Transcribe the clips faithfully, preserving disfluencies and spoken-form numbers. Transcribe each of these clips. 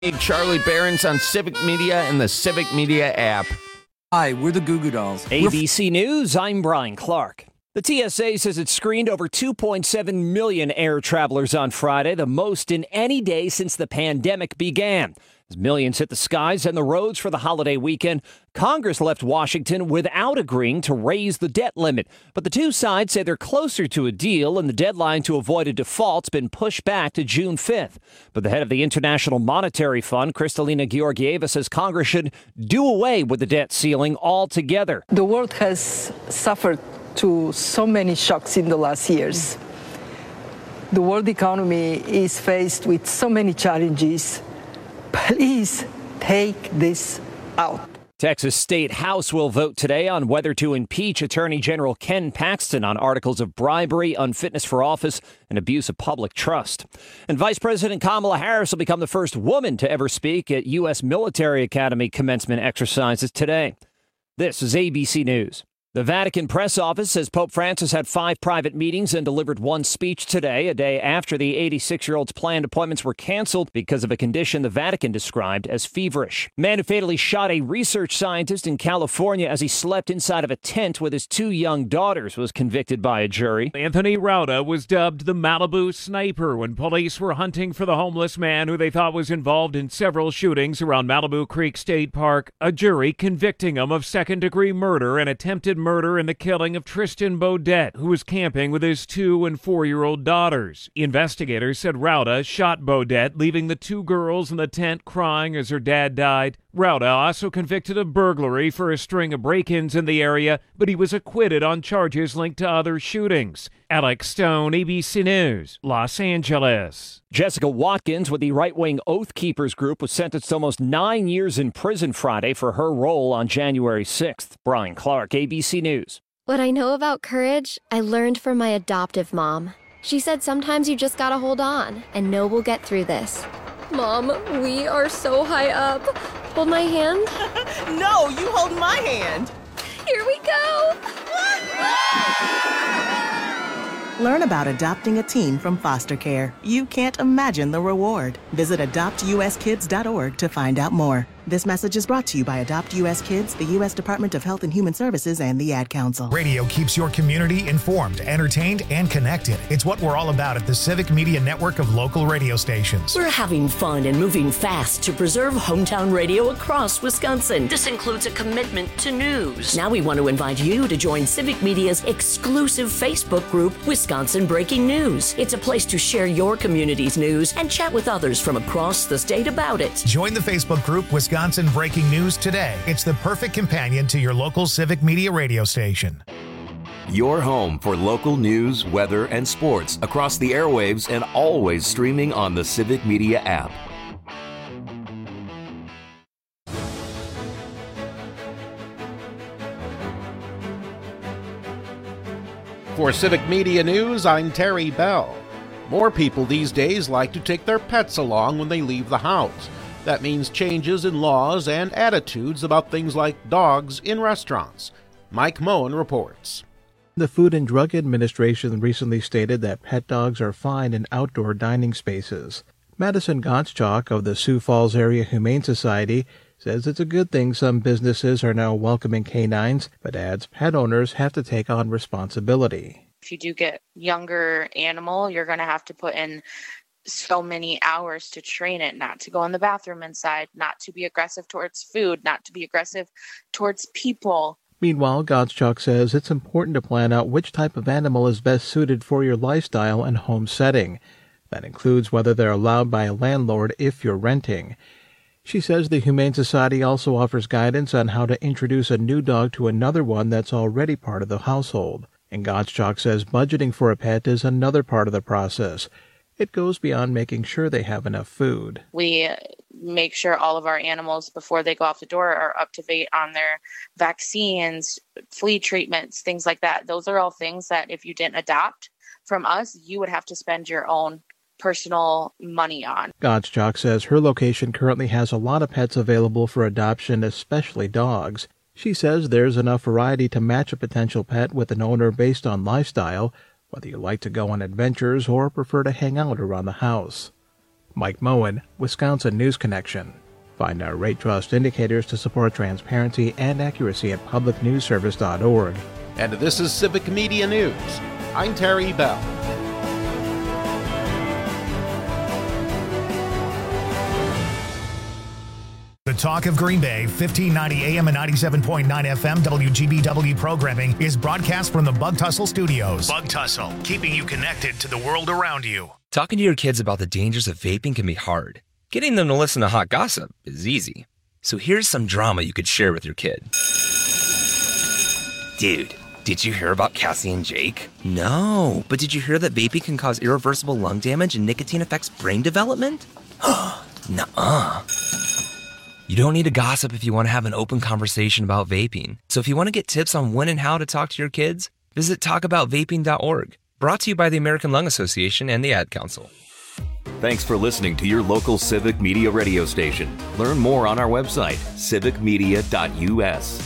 Charlie Berens on Civic Media and the Civic Media app. Hi, we're the Goo Goo Dolls. A B C News, I'm Brian Clark. The T S A says it screened over two point seven million air travelers on Friday, the most in any day since the pandemic began. As millions hit the skies and the roads for the holiday weekend, Congress left Washington without agreeing to raise the debt limit. But the two sides say they're closer to a deal, and the deadline to avoid a default's been pushed back to June fifth. But the head of the International Monetary Fund, Kristalina Georgieva, says Congress should do away with the debt ceiling altogether. The world has suffered to so many shocks in the last years. The world economy is faced with so many challenges. Please take this out. Texas State House will vote today on whether to impeach Attorney General Ken Paxton on articles of bribery, unfitness for office, and abuse of public trust. And Vice President Kamala Harris will become the first woman to ever speak at U S Military Academy commencement exercises today. This is A B C News. The Vatican press office says Pope Francis had five private meetings and delivered one speech today, a day after the eighty-six-year-old's planned appointments were canceled because of a condition the Vatican described as feverish. A man who fatally shot a research scientist in California as he slept inside of a tent with his two young daughters was convicted by a jury. Anthony Rauda was dubbed the Malibu Sniper when police were hunting for the homeless man who they thought was involved in several shootings around Malibu Creek State Park. A jury convicting him of second-degree murder and attempted murder in the killing of Tristan Beaudet, who was camping with his two and four-year-old daughters. Investigators said Rauda shot Beaudet, leaving the two girls in the tent crying as her dad died. Rauda also convicted of burglary for a string of break-ins in the area, but he was acquitted on charges linked to other shootings. Alex Stone, A B C News, Los Angeles. Jessica Watkins with the right-wing Oath Keepers group was sentenced to almost nine years in prison Friday for her role on January sixth. Brian Clark, A B C News. What I know about courage, I learned from my adoptive mom. She said sometimes you just gotta hold on and know we'll get through this. Mom, we are so high up. Hold my hand. No, you hold my hand. Here we go. Learn about adopting a teen from foster care. You can't imagine the reward. Visit adopt u s kids dot org to find out more. This message is brought to you by Adopt U S Kids, the U S Department of Health and Human Services, and the Ad Council. Radio keeps your community informed, entertained, and connected. It's what we're all about at the Civic Media Network of local radio stations. We're having fun and moving fast to preserve hometown radio across Wisconsin. This includes a commitment to news. Now we want to invite you to join Civic Media's exclusive Facebook group, Wisconsin Breaking News. It's a place to share your community's news and chat with others from across the state about it. Join the Facebook group, Wisconsin Wisconsin Breaking News today. It's the perfect companion to your local Civic Media radio station. Your home for local news, weather, and sports across the airwaves and always streaming on the Civic Media app. For Civic Media News, I'm Terry Bell. More people these days like to take their pets along when they leave the house. That means changes in laws and attitudes about things like dogs in restaurants. Mike Moen reports. The Food and Drug Administration recently stated that pet dogs are fine in outdoor dining spaces. Madison Gottschalk of the Sioux Falls Area Humane Society says it's a good thing some businesses are now welcoming canines, but adds pet owners have to take on responsibility. If you do get younger animal, you're going to have to put in so many hours to train it not to go in the bathroom inside, not to be aggressive towards food, not to be aggressive towards people. Meanwhile, Gottschalk says it's important to plan out which type of animal is best suited for your lifestyle and home setting. That includes whether they're allowed by a landlord if you're renting. She says the Humane Society also offers guidance on how to introduce a new dog to another one that's already part of the household. And Gottschalk says budgeting for a pet is another part of the process. It goes beyond making sure they have enough food. We make sure all of our animals, before they go off the door, are up to date on their vaccines, flea treatments, things like that. Those are all things that if you didn't adopt from us, you would have to spend your own personal money on. Gottschalk says her location currently has a lot of pets available for adoption, especially dogs. She says there's enough variety to match a potential pet with an owner based on lifestyle, whether you like to go on adventures or prefer to hang out around the house. Mike Moen, Wisconsin News Connection. Find our Rate Trust indicators to support transparency and accuracy at public news service dot org. And this is Civic Media News. I'm Terry Bell. The Talk of Green Bay, fifteen ninety A M and ninety-seven point nine F M W G B W programming is broadcast from the Bug Tussle Studios. Bug Tussle, keeping you connected to the world around you. Talking to your kids about the dangers of vaping can be hard. Getting them to listen to hot gossip is easy. So here's some drama you could share with your kid. Dude, did you hear about Cassie and Jake? No, but did you hear that vaping can cause irreversible lung damage and nicotine affects brain development? Nuh-uh. You don't need to gossip if you want to have an open conversation about vaping. So if you want to get tips on when and how to talk to your kids, visit talk about vaping dot org. Brought to you by the American Lung Association and the Ad Council. Thanks for listening to your local Civic Media radio station. Learn more on our website, civic media dot U S.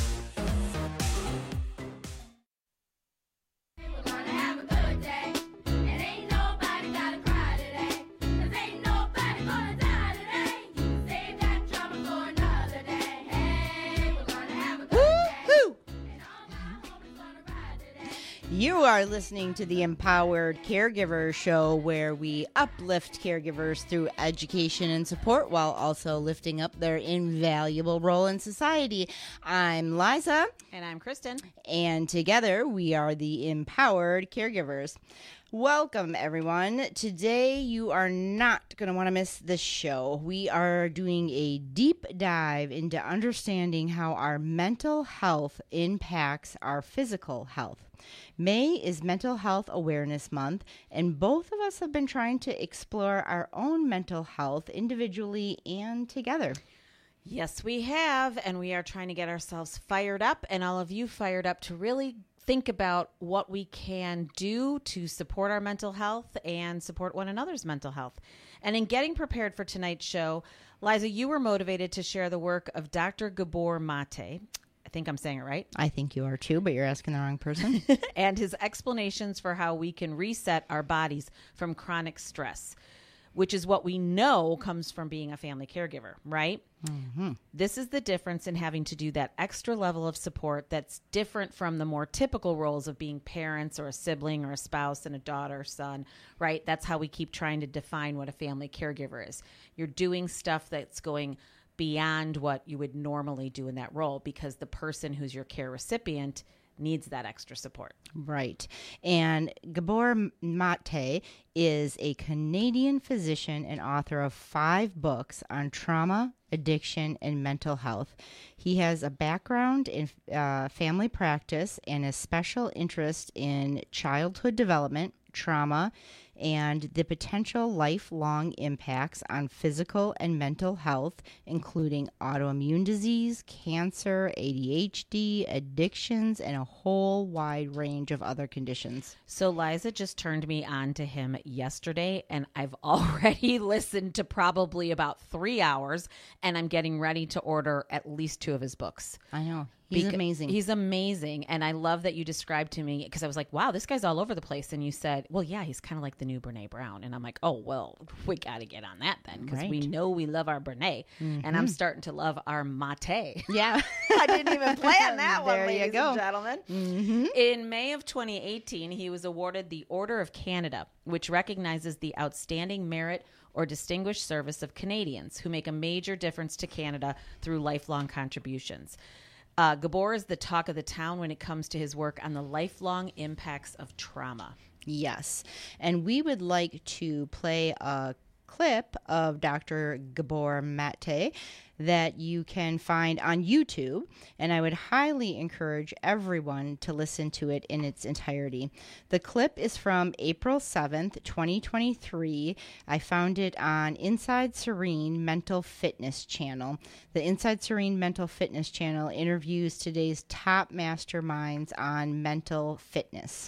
You are listening to the Empowered Caregiver Show, where we uplift caregivers through education and support while also lifting up their invaluable role in society. I'm Liza. And I'm Kristen. And together we are the Empowered Caregivers. Welcome, everyone. Today you are not going to want to miss this show. We are doing a deep dive into understanding how our mental health impacts our physical health. May is Mental Health Awareness Month, and both of us have been trying to explore our own mental health individually and together. Yes, we have, and we are trying to get ourselves fired up, and all of you fired up to really think about what we can do to support our mental health and support one another's mental health. And in getting prepared for tonight's show, Liza, you were motivated to share the work of Doctor Gabor Mate. I think I'm saying it right. I think you are too, but you're asking the wrong person. And his explanations for how we can reset our bodies from chronic stress, which is what we know comes from being a family caregiver, right? Mm-hmm. This is the difference in having to do that extra level of support that's different from the more typical roles of being parents or a sibling or a spouse and a daughter, son, right? That's how we keep trying to define what a family caregiver is. You're doing stuff that's going beyond what you would normally do in that role because the person who's your care recipient needs that extra support. Right. And Gabor Mate is a Canadian physician and author of five books on trauma, addiction, and mental health. He has a background in uh, family practice and a special interest in childhood development, trauma, and the potential lifelong impacts on physical and mental health, including autoimmune disease, cancer, A D H D, addictions, and a whole wide range of other conditions. So Liza just turned me on to him yesterday, and I've already listened to probably about three hours, and I'm getting ready to order at least two of his books. I know. He's Beca- amazing. He's amazing. And I love that you described to me, because I was like, wow, this guy's all over the place. And you said, well, yeah, he's kind of like the new Brene Brown. And I'm like, oh, well, we got to get on that then, because Right. we know we love our Brene. Mhm. And I'm starting to love our Mate. Yeah. I didn't even plan that one, There you ladies go. and gentlemen. Mm-hmm. In May of twenty eighteen, he was awarded the Order of Canada, which recognizes the outstanding merit or distinguished service of Canadians who make a major difference to Canada through lifelong contributions. Uh, Gabor is the talk of the town when it comes to his work on the lifelong impacts of trauma. Yes. And we would like to play a clip of Doctor Gabor Mate that you can find on YouTube, and I would highly encourage everyone to listen to it in its entirety. The clip is from April seventh, twenty twenty-three. I found it on Inside Serene Mental Fitness channel. The Inside Serene Mental Fitness channel interviews today's top masterminds on mental fitness.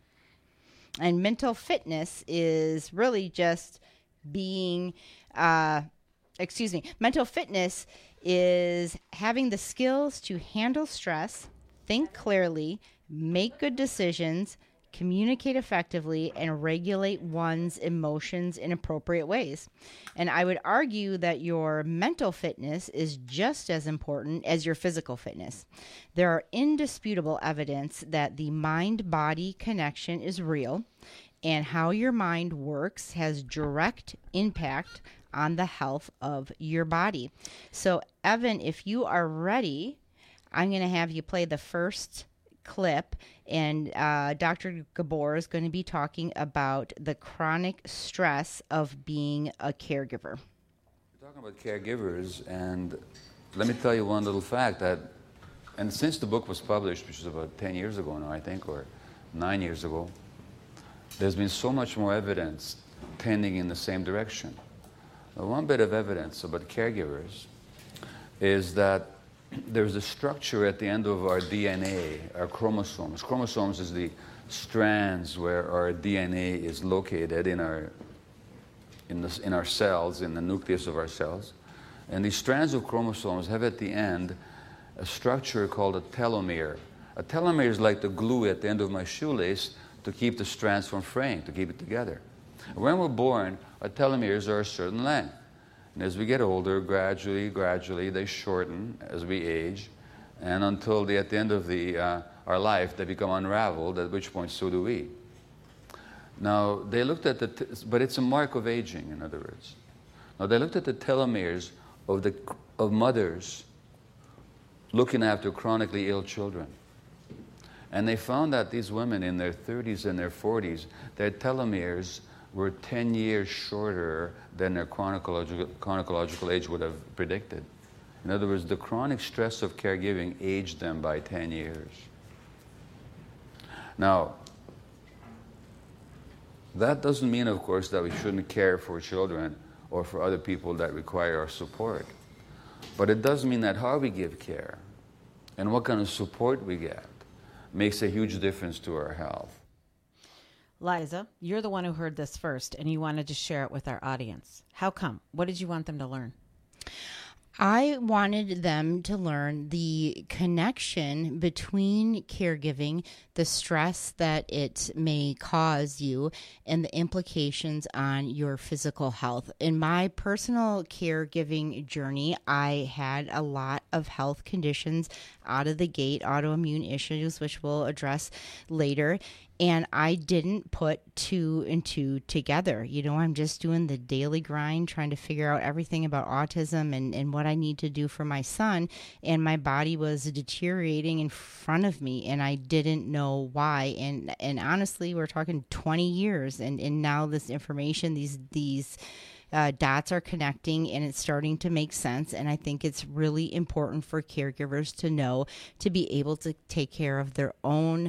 And mental fitness is really just being, uh, excuse me, mental fitness is having the skills to handle stress, think clearly, make good decisions, communicate effectively, and regulate one's emotions in appropriate ways. And I would argue that your mental fitness is just as important as your physical fitness. There are indisputable evidence that the mind-body connection is real, and how your mind works has direct impact on the health of your body. So, Evan, if you are ready, I'm going to have you play the first clip, and uh, Doctor Gabor is going to be talking about the chronic stress of being a caregiver. We're talking about caregivers, and let me tell you one little fact that, and since the book was published, which was about ten years ago now, I think, or nine years ago, there's been so much more evidence tending in the same direction. Now, one bit of evidence about caregivers is that there's a structure at the end of our D N A, our chromosomes. Chromosomes is the strands where our D N A is located in our, in, the, in our cells, in the nucleus of our cells. And these strands of chromosomes have at the end a structure called a telomere. A telomere is like the glue at the end of my shoelace to keep the strands from fraying, to keep it together. When we're born, our telomeres are a certain length. And as we get older, gradually, gradually, they shorten as we age, and until the, at the end of the, uh, our life, they become unraveled, at which point so do we. Now, they looked at the, t but it's a mark of aging, in other words. Now, they looked at the telomeres of, the, of mothers looking after chronically ill children. And they found that these women in their thirties and their forties, their telomeres were ten years shorter than their chronological, chronological age would have predicted. In other words, the chronic stress of caregiving aged them by ten years. Now, that doesn't mean, of course, that we shouldn't care for children or for other people that require our support. But it does mean that how we give care and what kind of support we get makes a huge difference to our health. Liza, you're the one who heard this first, and you wanted to share it with our audience. How come? What did you want them to learn? I wanted them to learn the connection between caregiving, the stress that it may cause you, and the implications on your physical health. In my personal caregiving journey, I had a lot of health conditions out of the gate, autoimmune issues, which we'll address later. And I didn't put two and two together. You know, I'm just doing the daily grind, trying to figure out everything about autism and, and what I need to do for my son. And my body was deteriorating in front of me, and I didn't know why. And and honestly, we're talking twenty years, and, and now this information, these these Uh, dots are connecting, and it's starting to make sense. And I think it's really important for caregivers to know, to be able to take care of their own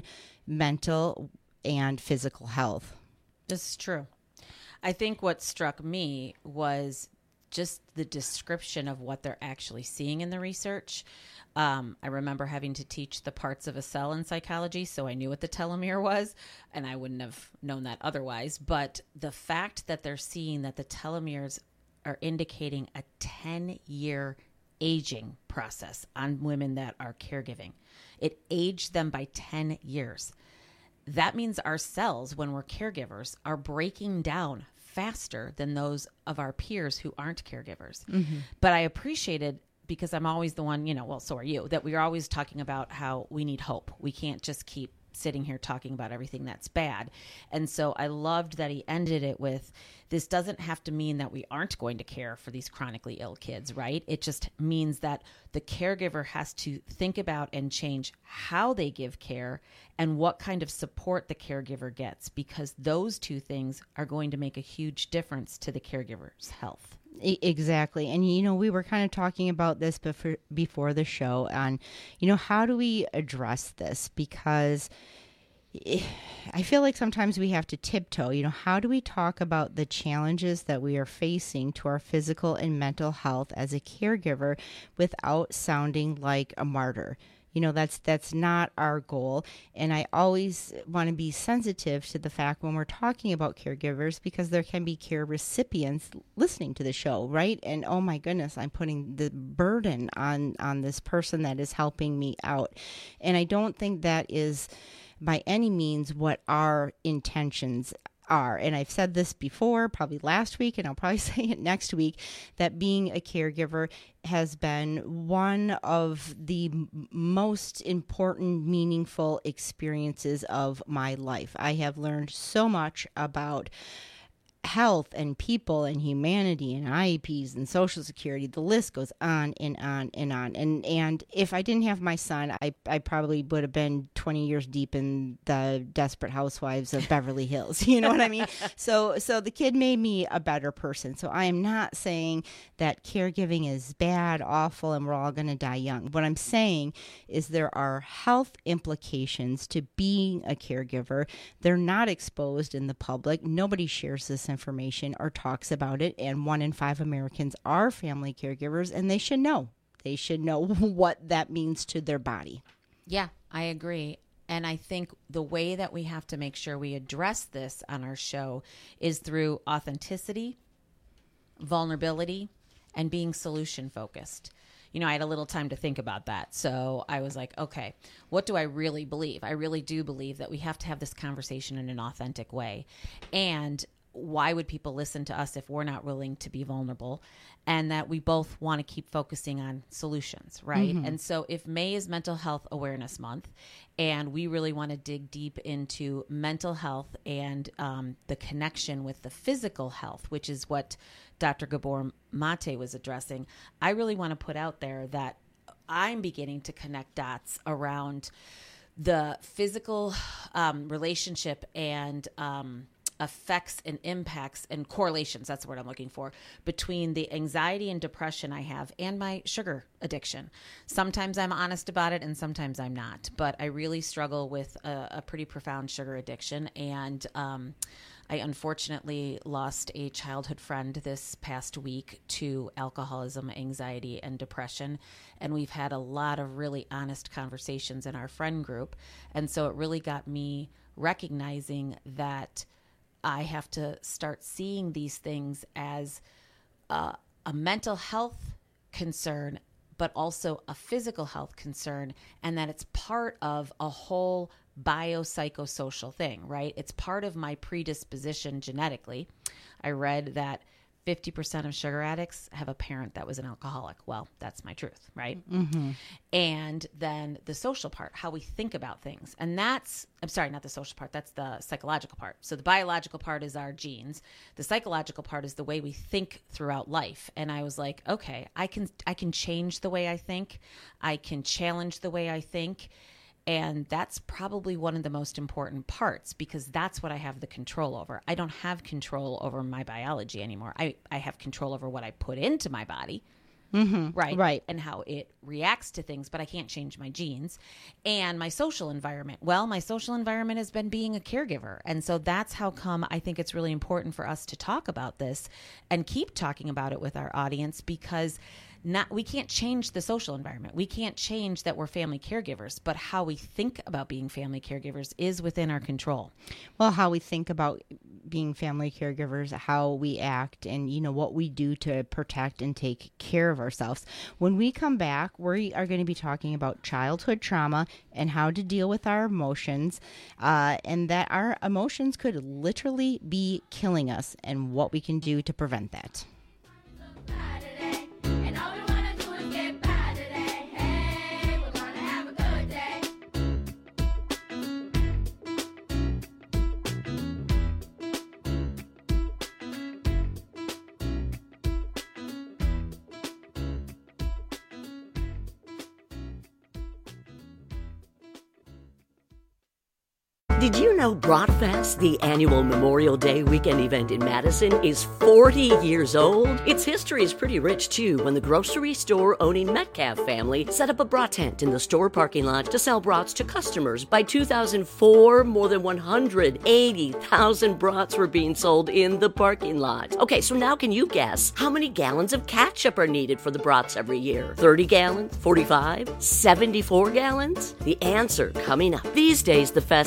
mental and physical health. This is true. I think what struck me was just the description of what they're actually seeing in the research. Um, I remember having to teach the parts of a cell in psychology, so I knew what the telomere was, and I wouldn't have known that otherwise. But the fact that they're seeing that the telomeres are indicating a ten-year aging process on women that are caregiving. It aged them by ten years. That means our cells, when we're caregivers, are breaking down faster than those of our peers who aren't caregivers. Mm-hmm. But I appreciated, because I'm always the one, you know, well, so are you, that we are always talking about how we need hope. We can't just keep sitting here talking about everything that's bad. And so I loved that he ended it with, this doesn't have to mean that we aren't going to care for these chronically ill kids, right? It just means that the caregiver has to think about and change how they give care and what kind of support the caregiver gets, because those two things are going to make a huge difference to the caregiver's health. Exactly. And, you know, we were kind of talking about this before, before the show on, you know, how do we address this? Because I feel like sometimes we have to tiptoe. You know, how do we talk about the challenges that we are facing to our physical and mental health as a caregiver without sounding like a martyr? You know, that's that's not our goal. And I always want to be sensitive to the fact when we're talking about caregivers, because there can be care recipients listening to the show, right? And oh my goodness, I'm putting the burden on, on this person that is helping me out. And I don't think that is by any means what our intentions are. And I've said this before, probably last week, and I'll probably say it next week, that being a caregiver has been one of the m- most important, meaningful experiences of my life. I have learned so much about health and people and humanity and I E Ps and Social Security. The list goes on and on and on. And and if I didn't have my son, I, I probably would have been twenty years deep in the Desperate Housewives of Beverly Hills. You know what I mean? So so the kid made me a better person. So I am not saying that caregiving is bad, awful, and we're all going to die young. What I'm saying is there are health implications to being a caregiver. They're not exposed in the public. Nobody shares this information or talks about it, and one in five Americans are family caregivers, and they should know. They should know what that means to their body. Yeah, I agree. And I think the way that we have to make sure we address this on our show is through authenticity, vulnerability, and being solution focused. You know, I had a little time to think about that. So I was like, okay, what do I really believe? I really do believe that we have to have this conversation in an authentic way. And why would people listen to us if we're not willing to be vulnerable? And that we both want to keep focusing on solutions, right? Mm-hmm. And so if May is Mental Health Awareness Month, and we really want to dig deep into mental health and um, the connection with the physical health, which is what Doctor Gabor Mate was addressing, I really want to put out there that I'm beginning to connect dots around the physical um, relationship and um effects and impacts and correlations, that's the word I'm looking for, between the anxiety and depression I have and my sugar addiction. Sometimes I'm honest about it and sometimes I'm not, but I really struggle with a, a pretty profound sugar addiction. And um, I unfortunately lost a childhood friend this past week to alcoholism, anxiety, and depression. And we've had a lot of really honest conversations in our friend group. And so it really got me recognizing that I have to start seeing these things as uh, a mental health concern, but also a physical health concern, and that it's part of a whole biopsychosocial thing, right? It's part of my predisposition genetically. I read that fifty percent of sugar addicts have a parent that was an alcoholic. Well, that's my truth, right? Mm-hmm. And then the social part, how we think about things. And that's, I'm sorry, not the social part, that's the psychological part. So the biological part is our genes. The psychological part is the way we think throughout life. And I was like, okay, I can I can change the way I think. I can challenge the way I think. And that's probably one of the most important parts, because that's what I have the control over. I don't have control over my biology anymore. I, I have control over what I put into my body, mm-hmm. right? Right. And how it reacts to things, but I can't change my genes. And my social environment. Well, my social environment has been being a caregiver. And so that's how come I think it's really important for us to talk about this and keep talking about it with our audience, because Not, we can't change the social environment. We can't change that we're family caregivers, but how we think about being family caregivers is within our control. Well, how we think about being family caregivers, how we act, and, you know, what we do to protect and take care of ourselves. When we come back, we are going to be talking about childhood trauma and how to deal with our emotions, uh, and that our emotions could literally be killing us, and what we can do to prevent that. Did you know Bratfest, the annual Memorial Day weekend event in Madison, is forty years old? Its history is pretty rich, too, when the grocery store-owning Metcalf family set up a brat tent in the store parking lot to sell brats to customers. By two thousand four, more than one hundred eighty thousand brats were being sold in the parking lot. Okay, so now can you guess how many gallons of ketchup are needed for the brats every year? thirty gallons? forty-five? seventy-four gallons? The answer coming up. These days, the fest isn't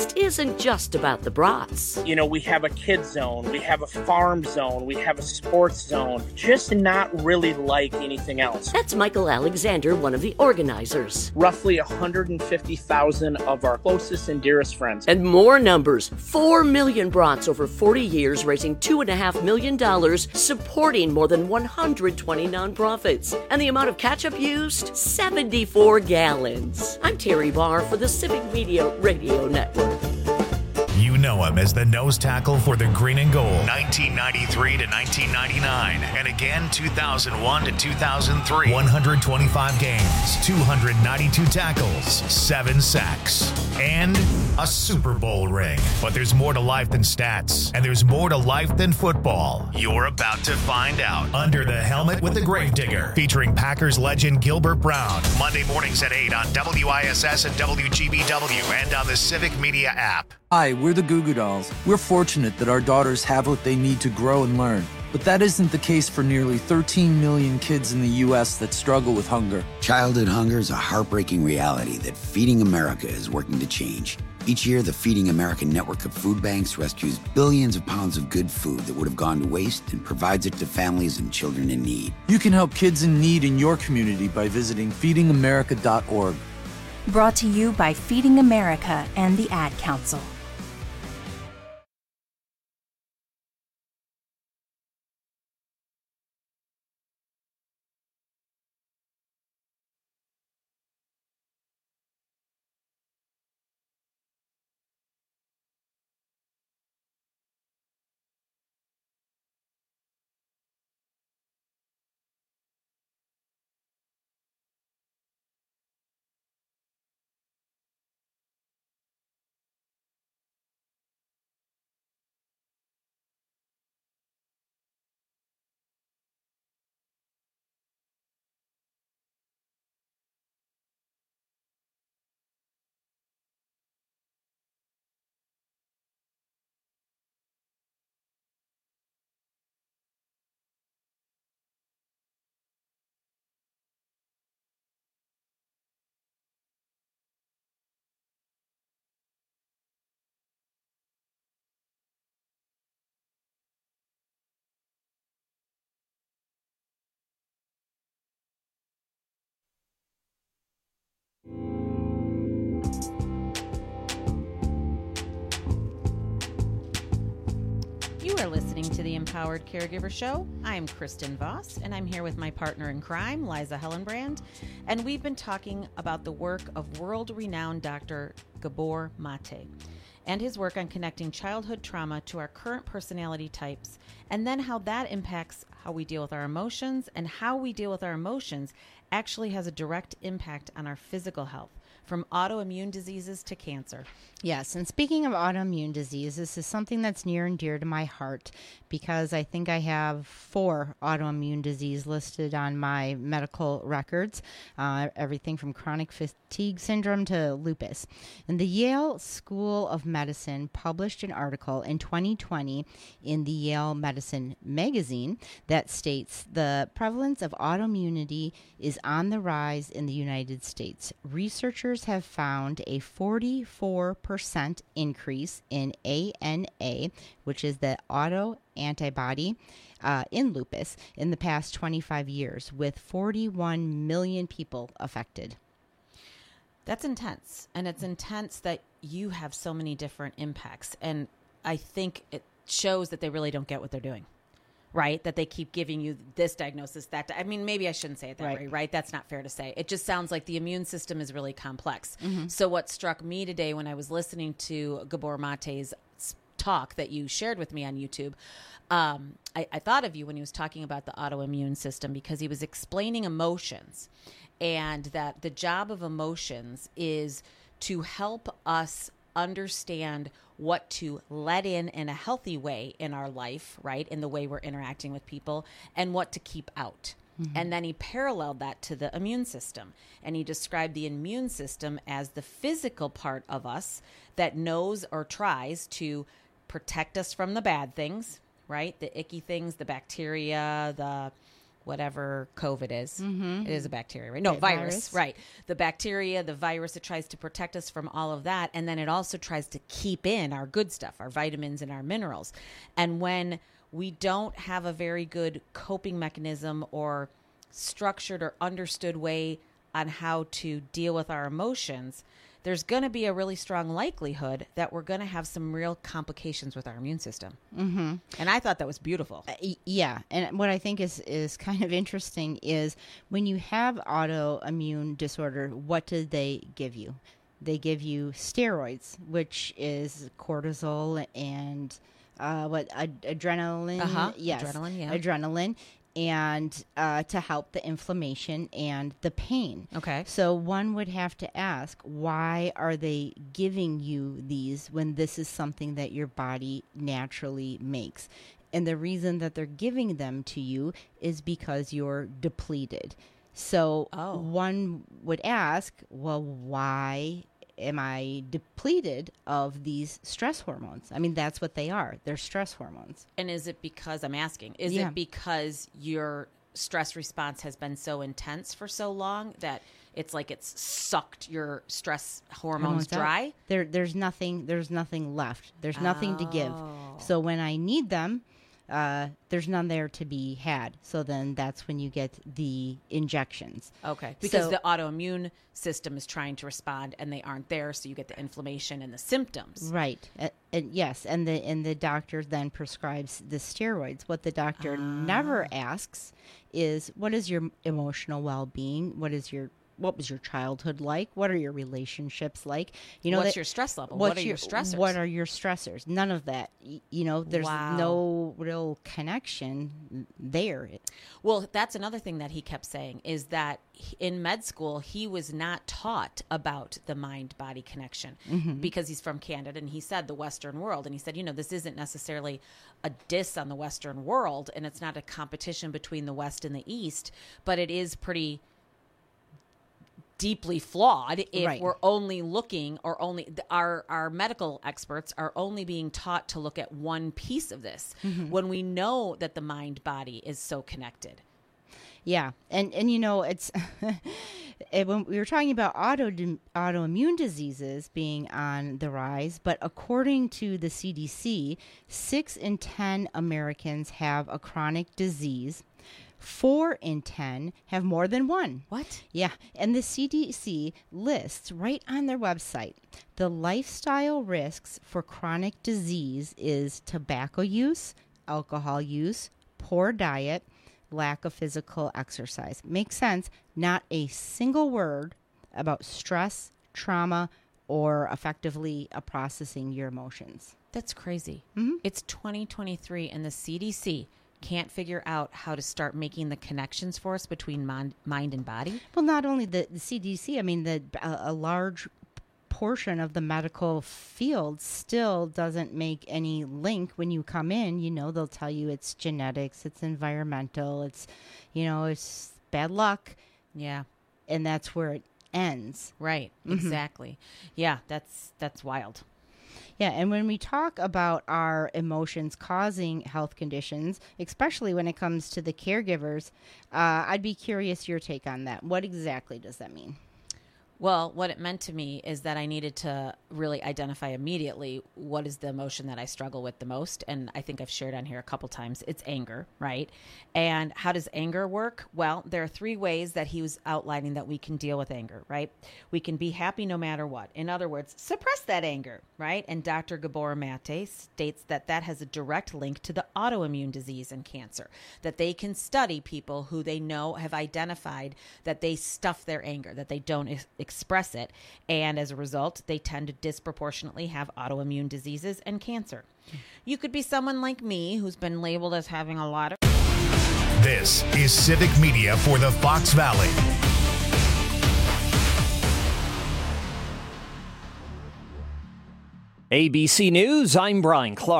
isn't just about the brats. You know, we have a kids zone, we have a farm zone, we have a sports zone, just not really like anything else. That's Michael Alexander, one of the organizers. Roughly one hundred fifty thousand of our closest and dearest friends. And more numbers. Four million brats over forty years, raising two and a half million dollars, supporting more than one hundred twenty nonprofits. And the amount of ketchup used? seventy-four gallons. I'm Terry Barr for the Civic Media Radio Network. You know him as the nose tackle for the Green and Gold, nineteen ninety-three to nineteen ninety-nine, and again two thousand one to two thousand three. one hundred twenty-five games, two hundred ninety-two tackles, seven sacks, and a Super Bowl ring. But there's more to life than stats, and there's more to life than football. You're about to find out. Under the Helmet with the Gravedigger, featuring Packers legend Gilbert Brown. Monday mornings at eight on W I S S and W G B W and on the Civic Media app. Hi, we're the Goo Goo Dolls. We're fortunate that our daughters have what they need to grow and learn. But that isn't the case for nearly thirteen million kids in the U S that struggle with hunger. Childhood hunger is a heartbreaking reality that Feeding America is working to change. Each year, the Feeding America network of food banks rescues billions of pounds of good food that would have gone to waste and provides it to families and children in need. You can help kids in need in your community by visiting feeding america dot org. Brought to you by Feeding America and the Ad Council. You are listening to the Empowered Caregiver Show. I'm Kristen Voss, and I'm here with my partner in crime, Liza Hellenbrand, and we've been talking about the work of world-renowned Doctor Gabor Mate and his work on connecting childhood trauma to our current personality types, and then how that impacts how we deal with our emotions, and how we deal with our emotions actually has a direct impact on our physical health, from autoimmune diseases to cancer. Yes, and speaking of autoimmune disease, this is something that's near and dear to my heart because I think I have four autoimmune disease listed on my medical records, uh, everything from chronic fatigue syndrome to lupus. And the Yale School of Medicine published an article in twenty twenty in the Yale Medicine magazine that states the prevalence of autoimmunity is on the rise in the United States. Researchers have found a forty-four percent increase in A N A, which is the autoantibody uh, in lupus, in the past twenty-five years, with forty-one million people affected. That's intense. And it's intense that you have so many different impacts. And I think it shows that they really don't get what they're doing. Right? That they keep giving you this diagnosis, that. Di- I mean, maybe I shouldn't say it that right. way, right? That's not fair to say. It just sounds like the immune system is really complex. Mm-hmm. So what struck me today when I was listening to Gabor Mate's talk that you shared with me on YouTube, um, I, I thought of you when he was talking about the autoimmune system, because he was explaining emotions, and that the job of emotions is to help us understand what to let in in a healthy way in our life, right, in the way we're interacting with people, and what to keep out. Mm-hmm. And then he paralleled that to the immune system. And he described the immune system as the physical part of us that knows or tries to protect us from the bad things, right, the icky things, the bacteria, the whatever COVID is. Mhm. It is a bacteria, right? No, Right, virus, virus. right. The bacteria, the virus, it tries to protect us from all of that. And then it also tries to keep in our good stuff, our vitamins and our minerals. And when we don't have a very good coping mechanism or structured or understood way on how to deal with our emotions, there's going to be a really strong likelihood that we're going to have some real complications with our immune system. Mm-hmm. And I thought that was beautiful. Uh, y- yeah, and what I think is is kind of interesting is when you have autoimmune disorder, what do they give you? They give you steroids, which is cortisol and uh, what ad- adrenaline. Uh-huh. Yes, Adrenaline, yeah. adrenaline. And uh, to help the inflammation and the pain. Okay. So one would have to ask, why are they giving you these when this is something that your body naturally makes? And the reason that they're giving them to you is because you're depleted. So Oh. one would ask, well, why am I depleted of these stress hormones? I mean, that's what they are. They're stress hormones. And is it because, I'm asking, is Yeah. it because your stress response has been so intense for so long that it's like it's sucked your stress hormones Hormones out. dry? There, there's nothing. There's nothing left. There's nothing to give. Oh. So when I need them, uh, there's none there to be had. So then that's when you get the injections. Okay. Because So- the autoimmune system is trying to respond and they aren't there, so you get the inflammation and the symptoms. Right. Uh, and yes, and the and the doctor then prescribes the steroids. What the doctor never asks is, what is your emotional well-being? What is your what was your childhood like? What are your relationships like? You know, What's that- your stress level? what's What are your stressors? What are your stressors? None of that. Y- You know, there's Wow. no real connection there. Well, that's another thing that he kept saying is that he- in med school, he was not taught about the mind-body connection Mhm. because he's from Canada and he said the Western world. And he said, you know, this isn't necessarily a diss on the Western world and it's not a competition between the West and the East, but it is pretty deeply flawed if Right. we're only looking or only th- our our medical experts are only being taught to look at one piece of this Mhm. when we know that the mind body is so connected. Yeah, and and you know it's it, when we were talking about auto autoimmune diseases being on the rise, but according to the C D C, six in ten Americans have a chronic disease. Four in ten have more than one. What? Yeah, and the C D C lists right on their website the lifestyle risks for chronic disease is tobacco use, alcohol use, poor diet, lack of physical exercise. Makes sense. Not a single word about stress, trauma, or effectively uh, processing your emotions. That's crazy. Mm-hmm. It's twenty twenty-three and the C D C can't figure out how to start making the connections for us between mind, mind and body. Well, not only the, the C D C, I mean, the a, a large portion of the medical field still doesn't make any link when you come in. You know, they'll tell you it's genetics, it's environmental, it's, you know, it's bad luck. Yeah. And that's where it ends. Right. Mhm. Exactly. Yeah, that's that's wild. Yeah, and when we talk about our emotions causing health conditions, especially when it comes to the caregivers, uh, I'd be curious your take on that. What exactly does that mean? Well, what it meant to me is that I needed to really identify immediately what is the emotion that I struggle with the most. And I think I've shared on here a couple times. It's anger, right? And how does anger work? Well, there are three ways that he was outlining that we can deal with anger, right? We can be happy no matter what. In other words, suppress that anger, right? And Doctor Gabor Mate states that that has a direct link to the autoimmune disease and cancer, that they can study people who they know have identified that they stuff their anger, that they don't ex- express it. And as a result, they tend to disproportionately have autoimmune diseases and cancer. You could be someone like me who's been labeled as having a lot of... This is Civic Media for the Fox Valley. A B C News, I'm Brian Clark.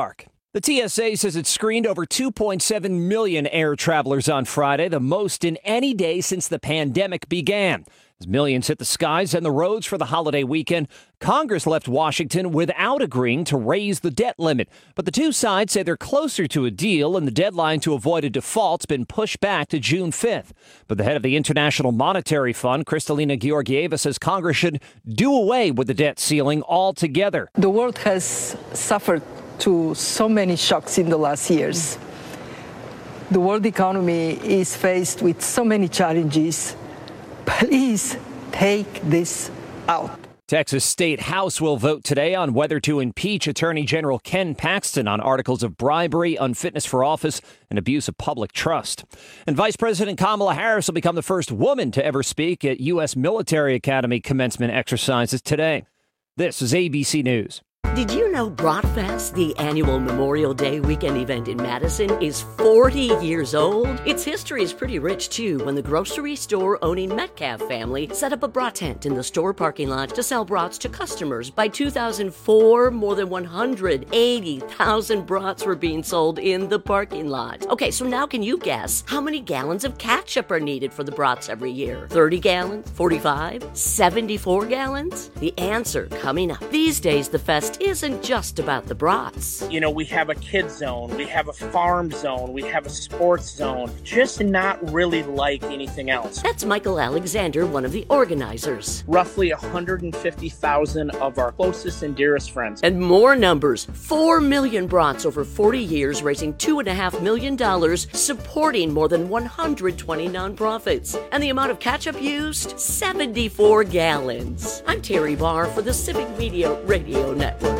The T S A says it screened over two point seven million air travelers on Friday, the most in any day since the pandemic began. As millions hit the skies and the roads for the holiday weekend, Congress left Washington without agreeing to raise the debt limit. But the two sides say they're closer to a deal, and the deadline to avoid a default's been pushed back to June fifth. But the head of the International Monetary Fund, Kristalina Georgieva, says Congress should do away with the debt ceiling altogether. The world has suffered to so many shocks in the last years. The world economy is faced with so many challenges. Please take this out. Texas State House will vote today on whether to impeach Attorney General Ken Paxton on articles of bribery, unfitness for office, and abuse of public trust. And Vice President Kamala Harris will become the first woman to ever speak at U S Military Academy commencement exercises today. This is A B C News. Did you know Bratfest, the annual Memorial Day weekend event in Madison, is forty years old? Its history is pretty rich, too, when the grocery store-owning Metcalf family set up a brat tent in the store parking lot to sell brats to customers. By two thousand four, more than one hundred eighty thousand brats were being sold in the parking lot. Okay, so now can you guess how many gallons of ketchup are needed for the brats every year? thirty gallons? forty-five? seventy-four gallons? The answer coming up. These days, the fest isn't just about the brats. You know, we have a kids zone, we have a farm zone, we have a sports zone, just not really like anything else. That's Michael Alexander, one of the organizers. Roughly one hundred fifty thousand of our closest and dearest friends. And more numbers. Four million brats over forty years, raising two point five million dollars, supporting more than one hundred twenty nonprofits. And the amount of ketchup used? seventy-four gallons. I'm Terry Barr for the Civic Media Radio Network.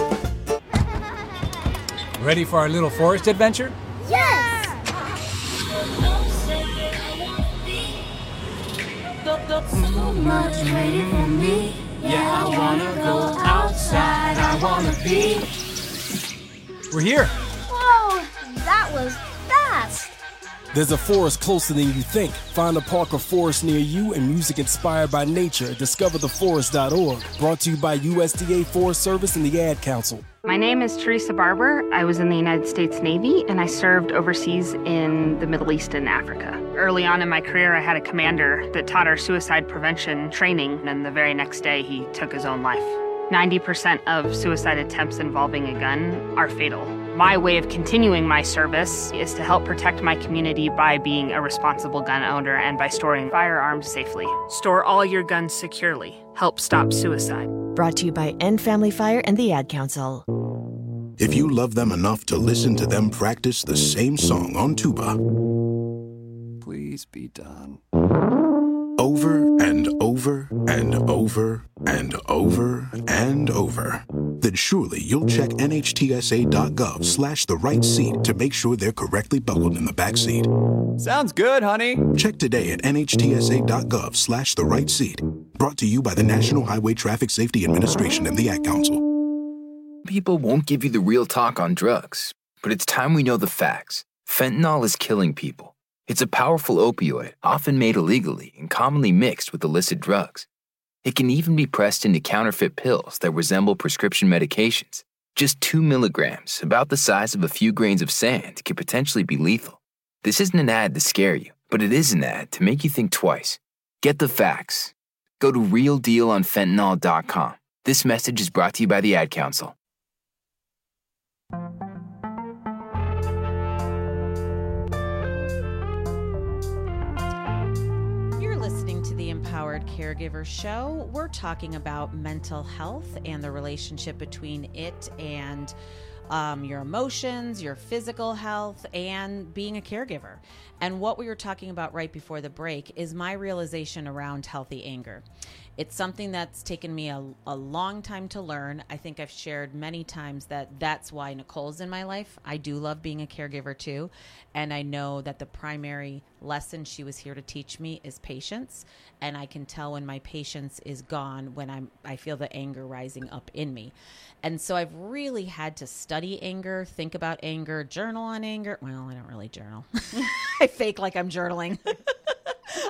Ready for our little forest adventure? Yes! So much waiting for me. Yeah, I wanna go outside. I wanna be. We're here. Whoa, that was fast. There's a forest closer than you think. Find a park or forest near you and music inspired by nature at discover the forest dot org. Brought to you by U S D A Forest Service and the Ad Council. My name is Teresa Barber. I was in the United States Navy, and I served overseas in the Middle East and Africa. Early on in my career, I had a commander that taught our suicide prevention training, and the very next day, he took his own life. ninety percent of suicide attempts involving a gun are fatal. My way of continuing my service is to help protect my community by being a responsible gun owner and by storing firearms safely. Store all your guns securely. Help stop suicide. Brought to you by End Family Fire and the Ad Council. If you love them enough to listen to them practice the same song on tuba, please be done. Over and over and over and over and over, then surely you'll check N H T S A dot gov slash the right seat to make sure they're correctly buckled in the back seat. Sounds good, honey. Check today at N H T S A dot gov slash the right seat. Brought to you by the National Highway Traffic Safety Administration and the Ad Council. People won't give you the real talk on drugs, but it's time we know the facts. Fentanyl is killing people. It's a powerful opioid, often made illegally and commonly mixed with illicit drugs. It can even be pressed into counterfeit pills that resemble prescription medications. Just two milligrams, about the size of a few grains of sand, can potentially be lethal. This isn't an ad to scare you, but it is an ad to make you think twice. Get the facts. Go to real deal on fentanyl dot com. This message is brought to you by the Ad Council. Empowered Caregiver Show. We're talking about mental health and the relationship between it and um, your emotions, your physical health, and being a caregiver. And what we were talking about right before the break is my realization around healthy anger. It's something that's taken me a, a long time to learn. I think I've shared many times that that's why Nicole's in my life. I do love being a caregiver too. And I know that the primary lesson she was here to teach me is patience. And I can tell when my patience is gone, when I'm, I feel the anger rising up in me. And so I've really had to study anger, think about anger, journal on anger. Well, I don't really journal. I fake like I'm journaling.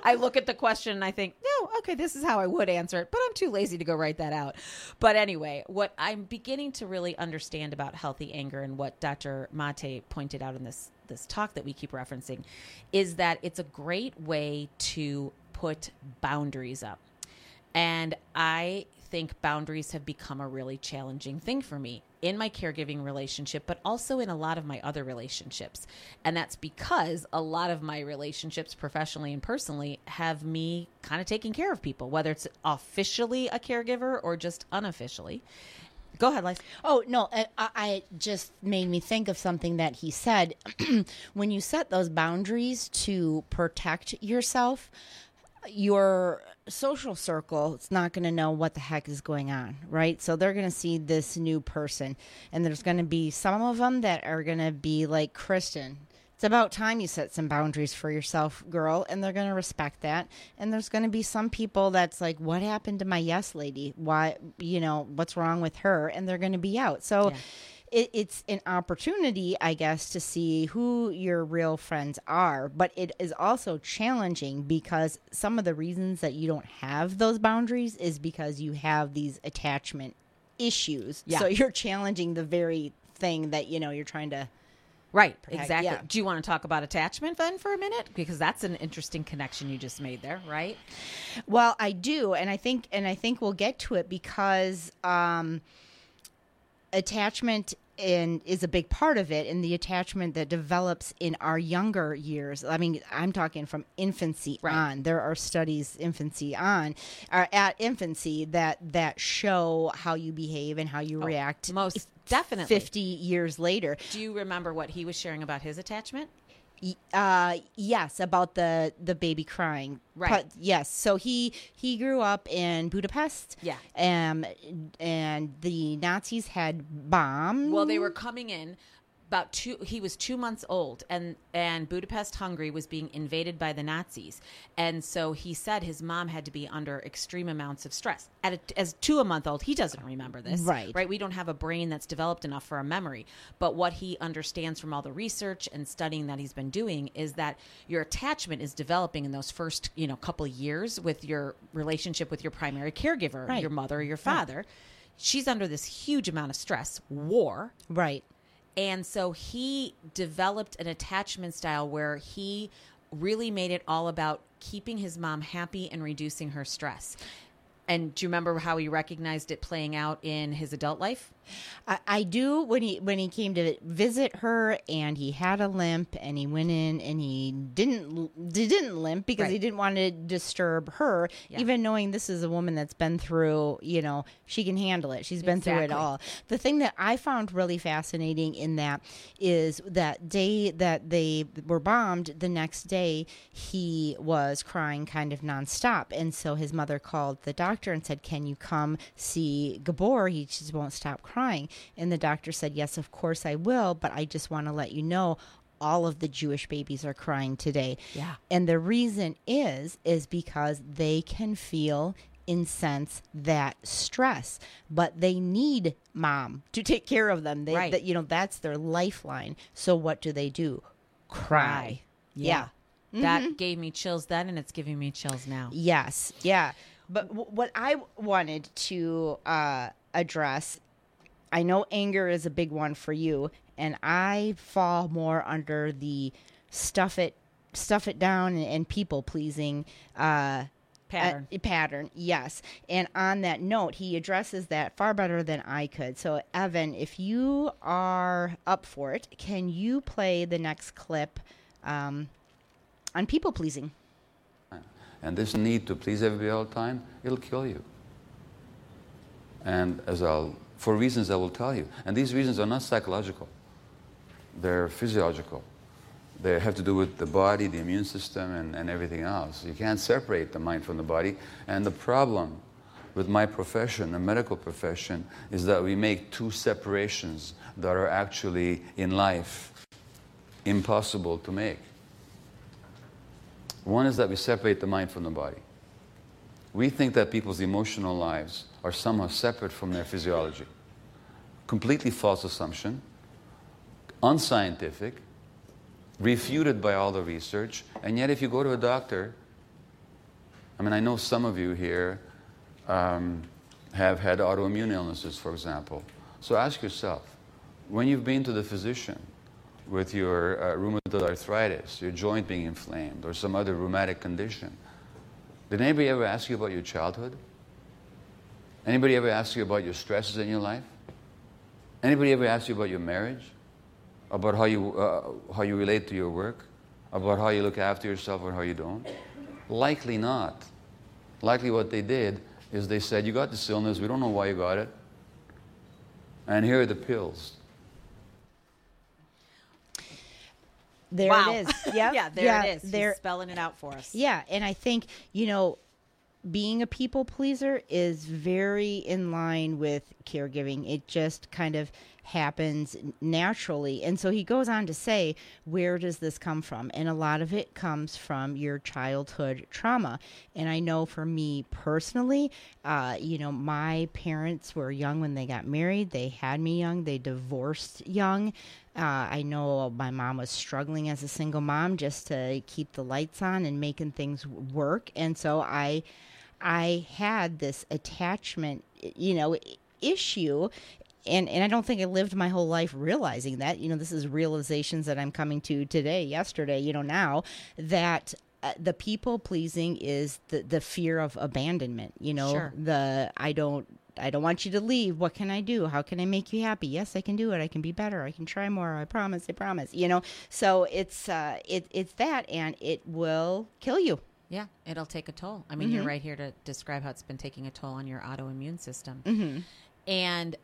I look at the question and I think, no, okay, this is how I would answer it, but I'm too lazy to go write that out. But anyway, what I'm beginning to really understand about healthy anger and what Doctor Mate pointed out in this this talk that we keep referencing is that it's a great way to put boundaries up. And I think boundaries have become a really challenging thing for me in my caregiving relationship, but also in a lot of my other relationships. And that's because a lot of my relationships, professionally and personally, have me kind of taking care of people, whether it's officially a caregiver or just unofficially. Go ahead, Liza. Oh, no, I, I just made me think of something that he said. When you set those boundaries to protect yourself, your social circle is not going to know what the heck is going on, right? So they're going to see this new person, and there's going to be some of them that are going to be like, Kristen, it's about time you set some boundaries for yourself, girl, and they're going to respect that. And there's going to be some people that's like, what happened to my yes lady? Why, you know, what's wrong with her? And they're going to be out. So yeah. it, it's an opportunity, I guess, to see who your real friends are. But it is also challenging because some of the reasons that you don't have those boundaries is because you have these attachment issues. Yeah. So you're challenging the very thing that, you know, you're trying to... Right, Protect, exactly. yeah. Do you want to talk about attachment then for a minute? Because that's an interesting connection you just made there, right? Well, I do, and I think and I think we'll get to it because um, attachment in, is a big part of it, and the attachment that develops in our younger years. I mean, I'm talking from infancy right. on. There are studies infancy on, or at infancy that that show how you behave and how you oh, react. Most definitely. fifty years later. Do you remember what he was sharing about his attachment? Uh, yes, about the, the baby crying. Right. But, yes. So he he grew up in Budapest. Yeah. Um, and the Nazis had bombed. Well, they were coming in. About two, he was two months old, and, and Budapest, Hungary, was being invaded by the Nazis, and so he said his mom had to be under extreme amounts of stress. At a, as to a month old, he doesn't remember this, right? Right? We don't have a brain that's developed enough for a memory, but what he understands from all the research and studying that he's been doing is that your attachment is developing in those first, you know, couple of years with your relationship with your primary caregiver, right. your mother or your father. Right. She's under this huge amount of stress, war, right? And so he developed an attachment style where he really made it all about keeping his mom happy and reducing her stress. And do you remember how he recognized it playing out in his adult life? I, I do. When he when he came to visit her and he had a limp and he went in and he didn't he didn't limp because right. he didn't want to disturb her, yeah. even knowing this is a woman that's been through, you know, she can handle it. She's been exactly. through it all. The thing that I found really fascinating in that is that day that they were bombed, the next day he was crying kind of nonstop. And so his mother called the doctor and said, can you come see Gabor? He just won't stop crying. crying. And the doctor said, yes, of course I will, but I just want to let you know all of the Jewish babies are crying today. Yeah. And the reason is, is because they can feel and sense that stress, but they need mom to take care of them. They, right. that, you know, that's their lifeline. So what do they do? Cry. Cry. Yeah. yeah. That mm-hmm. gave me chills then, and it's giving me chills now. Yes. Yeah. But w- what I wanted to uh, address, I know anger is a big one for you, and I fall more under the stuff it, stuff it down and, and people pleasing uh, pattern. Uh, pattern, yes. And on that note, he addresses that far better than I could. So, Evan, if you are up for it, can you play the next clip um, on people pleasing? And this need to please everybody all the time, it'll kill you. And as I'll for reasons I will tell you. And these reasons are not psychological. They're physiological. They have to do with the body, the immune system, and, and everything else. You can't separate the mind from the body. And the problem with my profession, the medical profession, is that we make two separations that are actually, in life, impossible to make. One is that we separate the mind from the body. We think that people's emotional lives are somehow separate from their physiology. Completely false assumption, unscientific, refuted by all the research, and yet if you go to a doctor, I mean, I know some of you here um, have had autoimmune illnesses, for example. So ask yourself, when you've been to the physician with your uh, rheumatoid arthritis, your joint being inflamed, or some other rheumatic condition, did anybody ever ask you about your childhood? Anybody ever ask you about your stresses in your life? Anybody ever ask you about your marriage? About how you, uh, how you relate to your work? About how you look after yourself or how you don't? Likely not. Likely what they did is they said, you got this illness, we don't know why you got it, and here are the pills. There Wow. it is. Yep. Yeah, there yeah, it is. There, He's spelling it out for us. Yeah, and I think, you know, being a people pleaser is very in line with caregiving. It just kind of happens naturally. And so he goes on to say, where does this come from? And a lot of it comes from your childhood trauma. And I know for me personally, uh, you know, my parents were young when they got married. They had me young. They divorced young. Uh, I know my mom was struggling as a single mom just to keep the lights on and making things work. And so I, I had this attachment, you know, issue. And, and I don't think I lived my whole life realizing that. You know, this is realizations that I'm coming to today, yesterday, you know, now, that uh, the people pleasing is the, the fear of abandonment, you know, Sure. the I don't. I don't want you to leave. What can I do? How can I make you happy? Yes, I can do it. I can be better. I can try more. I promise. I promise. You know, so it's uh, it, it's that, and it will kill you. Yeah, it'll take a toll. I mean, Mhm. you're right here to describe how it's been taking a toll on your autoimmune system. Mm-hmm. And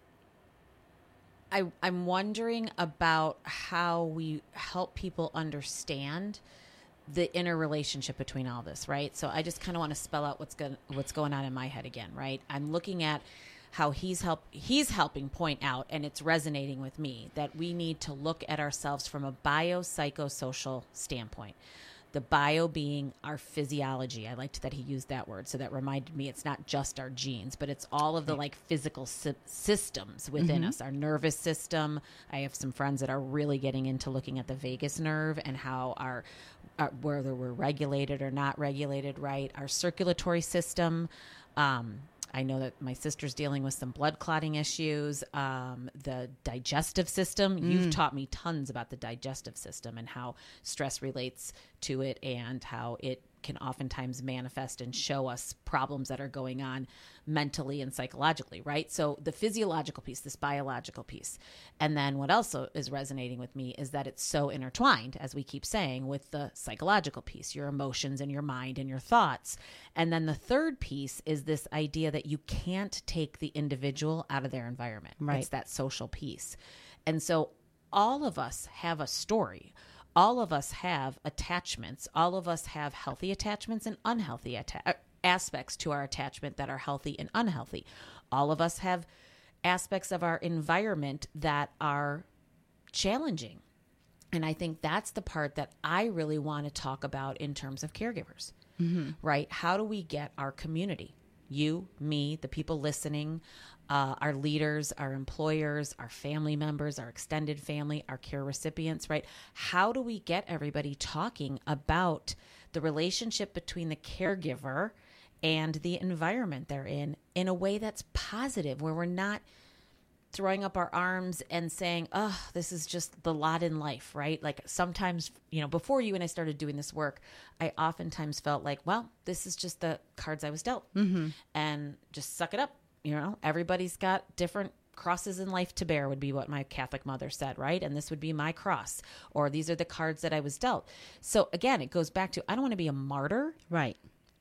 I, I'm wondering about how we help people understand the interrelationship between all this, right? So I just kind of want to spell out what's going what's going on in my head again, right? I'm looking at how he's help he's helping point out, and it's resonating with me, that we need to look at ourselves from a biopsychosocial standpoint. The bio being our physiology. I liked that he used that word. So that reminded me it's not just our genes, but it's all of the like physical sy- systems within Mhm. us, our nervous system. I have some friends that are really getting into looking at the vagus nerve and how our, our whether we're regulated or not regulated, right? Our circulatory system. Um, I know that my sister's dealing with some blood clotting issues. Um, the digestive system. You've Mm. taught me tons about the digestive system and how stress relates to it and how it can oftentimes manifest and show us problems that are going on mentally and psychologically, right? So the physiological piece, this biological piece. And then what also is resonating with me is that it's so intertwined, as we keep saying, with the psychological piece, your emotions and your mind and your thoughts. And then the third piece is this idea that you can't take the individual out of their environment. Right. It's that social piece. And so all of us have a story. All of us have attachments. All of us have healthy attachments and unhealthy atta- aspects to our attachment that are healthy and unhealthy. All of us have aspects of our environment that are challenging. And I think that's the part that I really want to talk about in terms of caregivers, Mhm. right? How do we get our community, you, me, the people listening, uh, our leaders, our employers, our family members, our extended family, our care recipients, right? How do we get everybody talking about the relationship between the caregiver and the environment they're in in a way that's positive, where we're not throwing up our arms and saying, oh, this is just the lot in life, right? Like sometimes, you know, before you and I started doing this work, I oftentimes felt like, well, this is just the cards I was dealt, Mhm. and just suck it up. You know, everybody's got different crosses in life to bear, would be what my Catholic mother said, right? And this would be my cross, or these are the cards that I was dealt. So again, it goes back to, I don't want to be a martyr. Right.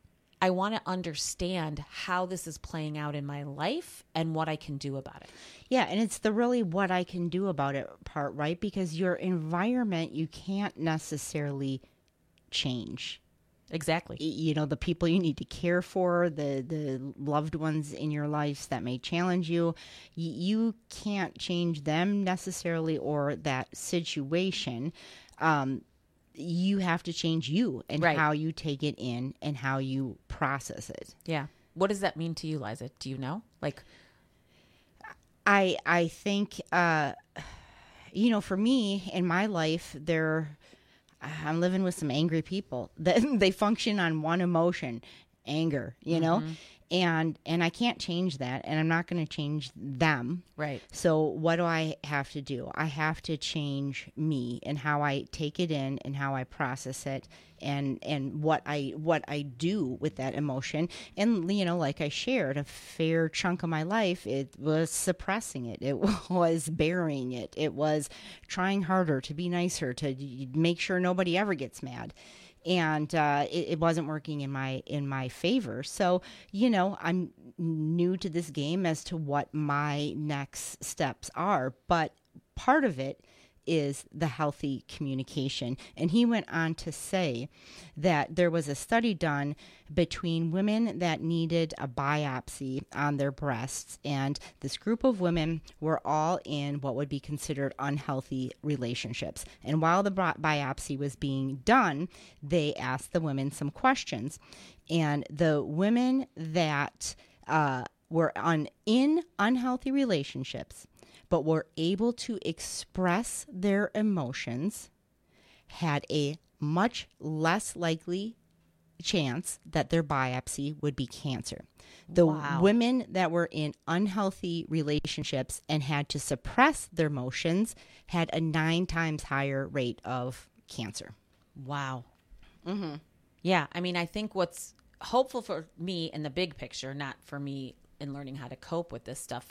I want to understand how this is playing out in my life and what I can do about it. Yeah, and it's the really what I can do about it part, right? Because your environment, you can't necessarily change. Exactly. Y- You know, the people you need to care for, the, the loved ones in your life that may challenge you, y- you can't change them necessarily, or that situation. Um, you have to change you and Right. how you take it in and how you process it. Yeah. What does that mean to you, Liza? Do you know? Like, I I think uh, you know, for me in my life, there I'm living with some angry people that they function on one emotion, anger, you know? Mhm. And and I can't change that, and I'm not going to change them. Right. So what do I have to do? I have to change me and how I take it in and how I process it and and what I what I do with that emotion. And you know, like I shared, a fair chunk of my life it was suppressing it. It was burying it. It was trying harder to be nicer, to make sure nobody ever gets mad. And uh, it, it wasn't working in my in my favor. So, you know, I'm new to this game as to what my next steps are. But part of it is the healthy communication. And he went on to say that there was a study done between women that needed a biopsy on their breasts, and this group of women were all in what would be considered unhealthy relationships. And while the bi- biopsy was being done, they asked the women some questions. And the women that uh, were on, in unhealthy relationships but were able to express their emotions had a much less likely chance that their biopsy would be cancer. The Wow. women that were in unhealthy relationships and had to suppress their emotions had a nine times higher rate of cancer. Wow. Mm-hmm. Yeah. I mean, I think what's hopeful for me in the big picture, not for me in learning how to cope with this stuff,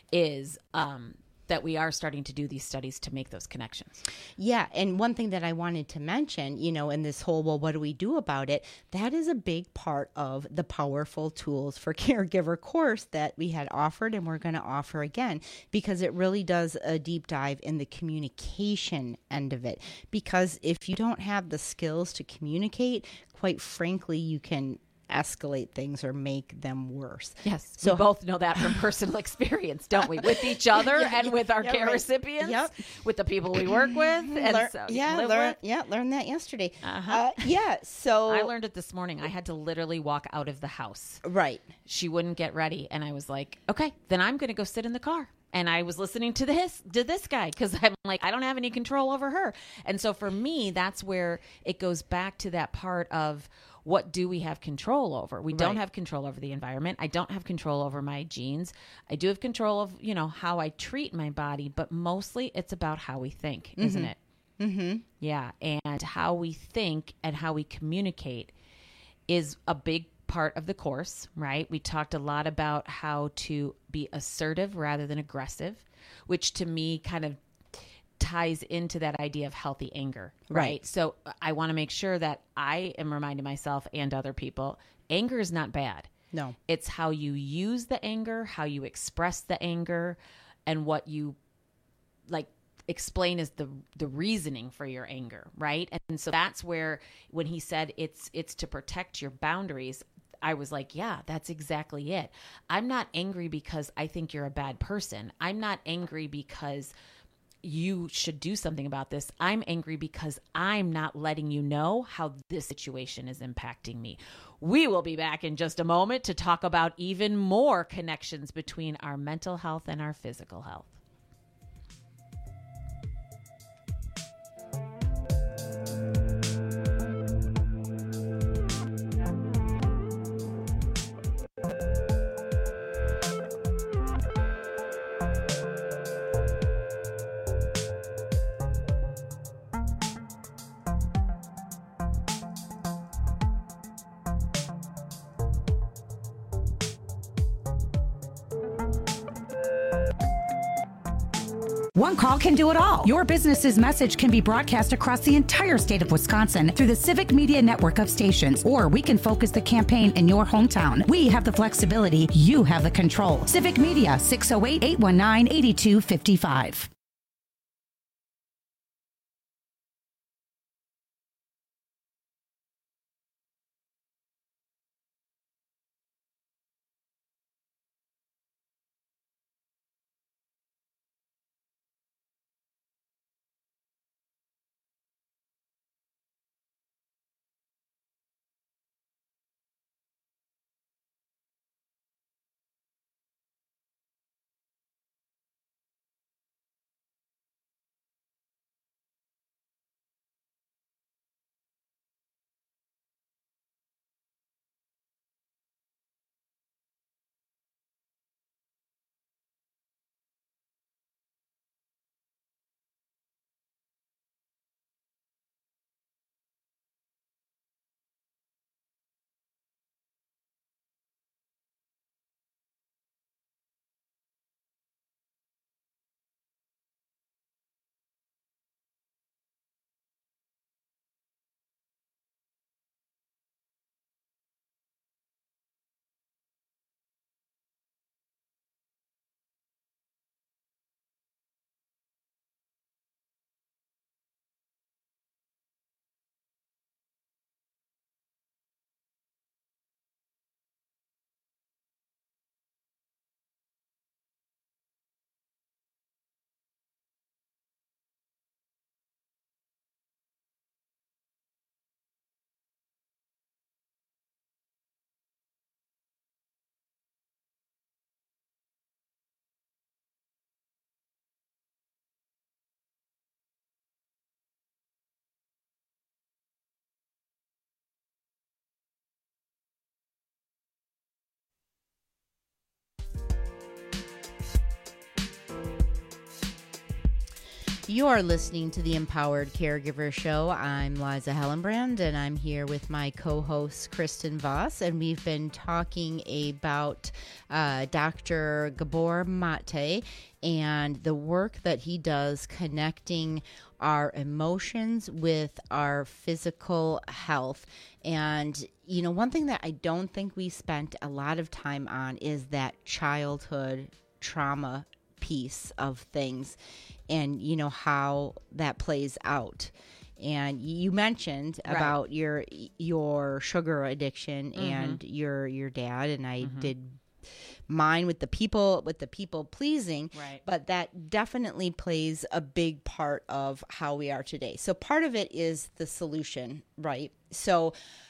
is um, that we are starting to do these studies to make those connections. Yeah, and one thing that I wanted to mention, you know, in this whole, well, what do we do about it? That is a big part of the Powerful Tools for Caregiver course that we had offered and we're going to offer again, because it really does a deep dive in the communication end of it. Because if you don't have the skills to communicate, quite frankly, you can escalate things or make them worse. Yes. So we both know that from personal experience, don't we? With each other Yeah, and yeah, with our yeah, care right. recipients, Yep. with the people we work with. And Learn- so yeah, live learn, with. yeah, learned that yesterday. Uh-huh. Uh, yeah, so I learned it this morning. I had to literally walk out of the house. Right. She wouldn't get ready. And I was like, okay, then I'm going to go sit in the car. And I was listening to this, to this guy, because I'm like, I don't have any control over her. And so for me, that's where it goes back to that part of, what do we have control over? We don't Right. have control over the environment. I don't have control over my genes. I do have control of, you know, how I treat my body, but mostly it's about how we think, isn't Mhm. it? Mm-hmm. Yeah. And how we think and how we communicate is a big part of the course, right? We talked a lot about how to be assertive rather than aggressive, which to me kind of ties into that idea of healthy anger, right? Right. So I want to make sure that I am reminding myself and other people, anger is not bad. No. It's how you use the anger, how you express the anger, and what you like explain as the the reasoning for your anger, right? And so that's where when he said it's it's to protect your boundaries, I was like, yeah, that's exactly it. I'm not angry because I think you're a bad person. I'm not angry because you should do something about this. I'm angry because I'm not letting you know how this situation is impacting me. We will be back in just a moment to talk about even more connections between our mental health and our physical health. One call can do it all. Your business's message can be broadcast across the entire state of Wisconsin through the Civic Media network of stations, or we can focus the campaign in your hometown. We have the flexibility. You have the control. Civic Media, six oh eight, eight one nine, eight two five five. You're listening to the Empowered Caregiver Show. I'm Liza Hellenbrand, and I'm here with my co-host, Kristen Voss, and we've been talking about uh, Doctor Gabor Mate and the work that he does connecting our emotions with our physical health. And, you know, one thing that I don't think we spent a lot of time on is that childhood trauma piece of things, and you know how that plays out. And you mentioned Right. about your your sugar addiction Mhm. and your your dad, and I Mhm. did mine with the people with the people pleasing, Right. but that definitely plays a big part of how we are today. So part of it is the solution, right? So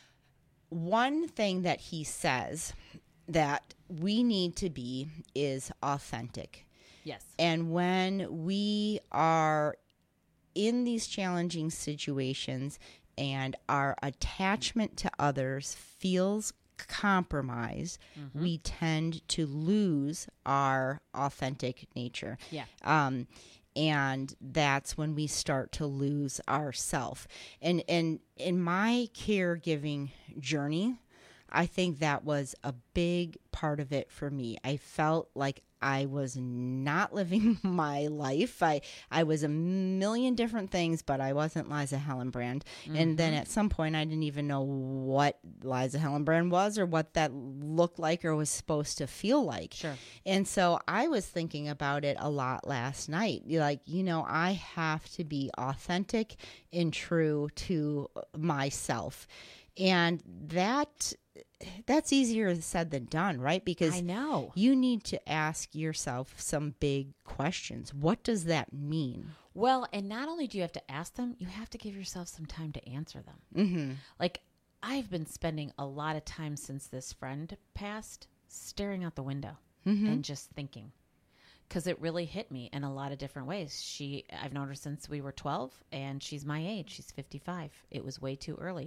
one thing that he says that we need to be is authentic. Yes. And when we are in these challenging situations and our attachment to others feels compromised, Mhm. we tend to lose our authentic nature. Yeah. Um, and that's when we start to lose ourself. And and in my caregiving journey, I think that was a big part of it for me. I felt like I was not living my life. I, I was a million different things, but I wasn't Liza Hellenbrand. And then Mhm. at some point, I didn't even know what Liza Hellenbrand was or what that looked like or was supposed to feel like. Sure. And so I was thinking about it a lot last night. Like, you know, I have to be authentic and true to myself. And that that's easier said than done, right? Because I know. you need to ask yourself some big questions. What does that mean? Well, and not only do you have to ask them, you have to give yourself some time to answer them. Mm-hmm. Like, I've been spending a lot of time since this friend passed staring out the window Mhm. and just thinking, because it really hit me in a lot of different ways. She, I've known her since we were twelve, and she's my age. She's fifty-five. It was way too early.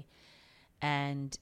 And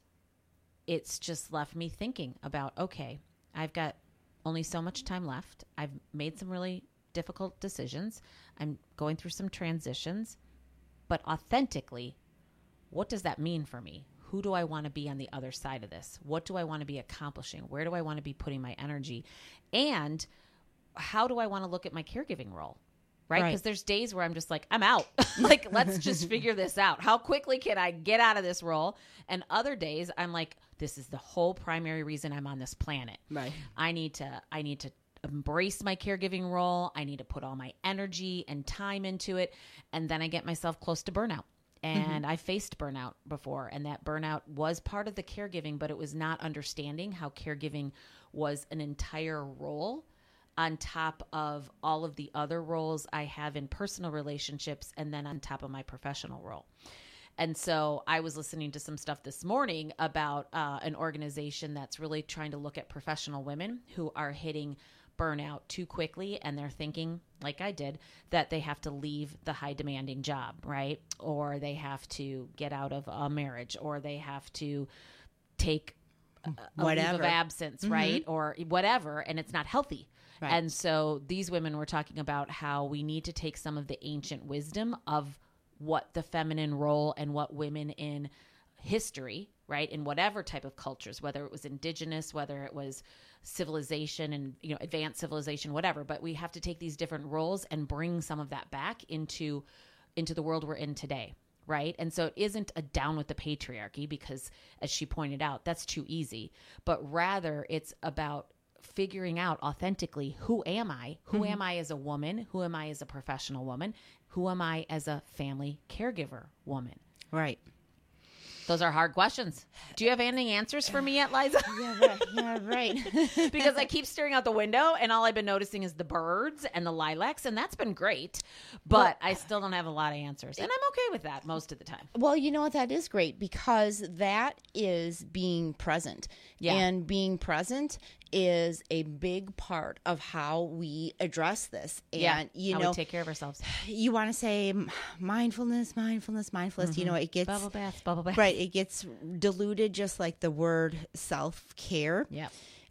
it's just left me thinking about, okay, I've got only so much time left. I've made some really difficult decisions. I'm going through some transitions, but authentically, what does that mean for me? Who do I want to be on the other side of this? What do I want to be accomplishing? Where do I want to be putting my energy? And how do I want to look at my caregiving role? Right? Right. Because there's days where I'm just like, I'm out. Like, let's just figure this out. How quickly can I get out of this role? And other days I'm like, this is the whole primary reason I'm on this planet. Right. I need to, I need to embrace my caregiving role. I need to put all my energy and time into it. And then I get myself close to burnout. And Mhm. I faced burnout before, and that burnout was part of the caregiving, but it was not understanding how caregiving was an entire role on top of all of the other roles I have in personal relationships, and then on top of my professional role. And so I was listening to some stuff this morning about uh, an organization that's really trying to look at professional women who are hitting burnout too quickly, and they're thinking, like I did, that they have to leave the high demanding job, right? Or they have to get out of a marriage, or they have to take a, a leave of Whatever. absence, Mhm. right? Or whatever, and it's not healthy. Right. And so these women were talking about how we need to take some of the ancient wisdom of what the feminine role and what women in history, right, in whatever type of cultures, whether it was indigenous, whether it was civilization and, you know, advanced civilization, whatever, but we have to take these different roles and bring some of that back into into the world we're in today, right? And so it isn't a down with the patriarchy, because as she pointed out, that's too easy, but rather it's about figuring out authentically, who am I? Who Mhm. am I as a woman? Who am I as a professional woman? Who am I as a family caregiver woman? Right. Those are hard questions. Do you have any answers for me yet, Liza? Yeah, right. Yeah, right. Because I keep staring out the window, and all I've been noticing is the birds and the lilacs, and that's been great. But I still don't have a lot of answers, and I'm okay with that most of the time. Well, you know what? That is great, because that is being present. Yeah. And being present is a big part of how we address this. And, Yeah, you how know, we take care of ourselves. You want to say m- mindfulness, mindfulness, mindfulness. You Mhm. know, it gets Bubble bath, bubble bath. Right. It gets diluted just like the word self care. Yeah.